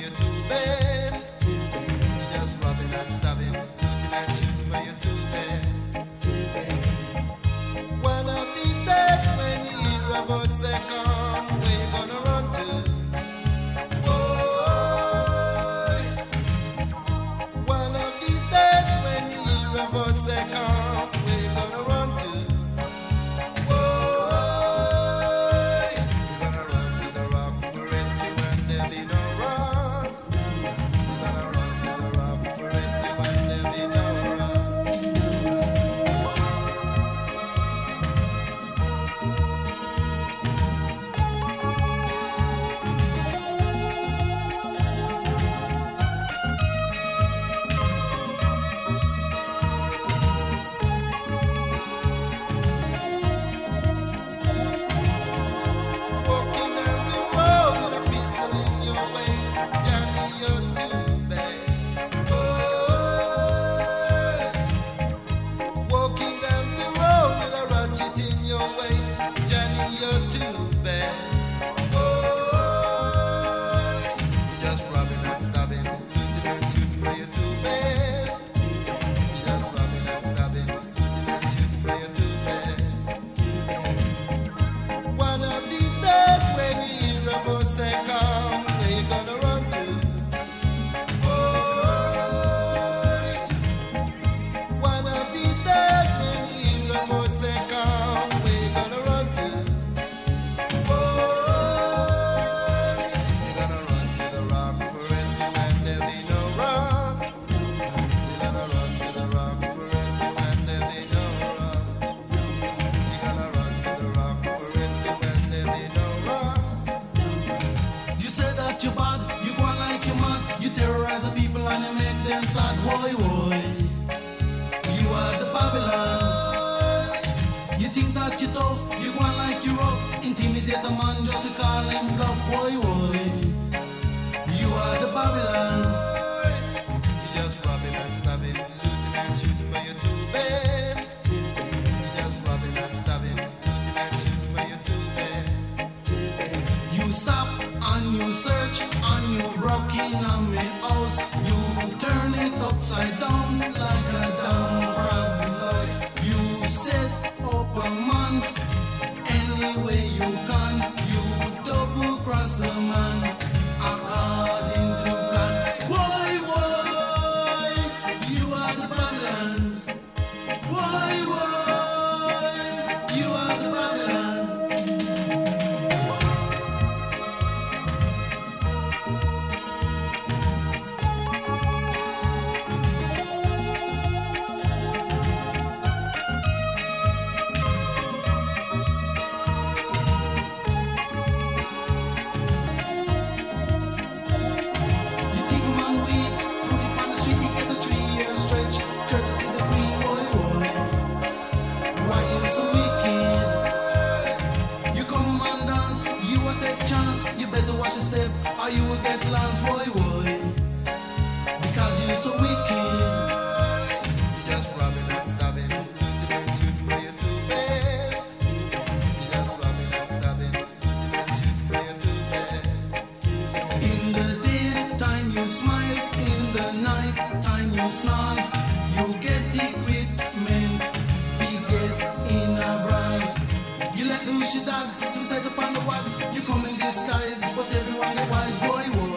you too bad. You're just robbing and stabbing, looting and shooting, but you're too bad. One of these days when you hear a voice say come, where you gonna run to? Boy. One of these days when you hear a voice say come, where you gonna run to? Boy. You're gonna run to the rock for rescue and there'll be no rock. You're gonna run to the rock for rescue and there'll be no rock. Walking down the road with a pistol in your waist, Johnny, you're too bad. Oh, walking down the road with a ratchet in your waist, Johnny, you're too bad. Oh, you're just robbing and stabbing, looting and shooting, but you're too bad. You're just robbing and stabbing, looting and shooting, but you're too bad. One of these days when you hear a voice say come, where you gonna run to? Boy. One of these days when you hear a voice say come, where you gonna run to? Boy. You're gonna run to the rock for rescue and there'll be no rock. You're gonna run to the rock for rescue and there'll be no rock. You're gonna run to the rock for rescue and there'll be no rock. You say that you're bad, you go on like you're mad. You terrorize the people and you make them sad. Boy, boy, you are the Babylon. You think that you're tough, you go on like you're rough. Intimidate a man just to call him bluff. Boy, boy, you are the Babylon. You're just robbing and stabbing, looting and shooting, but you're too bad. You're just robbing and stabbing, looting and shooting, but you're too bad. You stop and you search and you broke in on my house. You turn it upside down like a damn crab. You set up a man any way you can. You double cross the man according to plan. Why, you are the Babylon. Why, you are the Babylon. You take a man weed, put it on the street, you get a 3-year stretch. Courtesy the queen, boy. Why you so wicked? You come a man dance, you will take chance. You better watch your step, or you will get lost, boy. Because you so wicked. You're just robbing and stabbing, looting and shooting, but you're too bad. You're just robbing and stabbing, looting and shooting, but you're too bad. In the daytime you smile, in the night time you snarl. You get equipment, we get in a bride. You let loose your dogs to set up on the wags. You come in disguise, but everyone get wise, boy.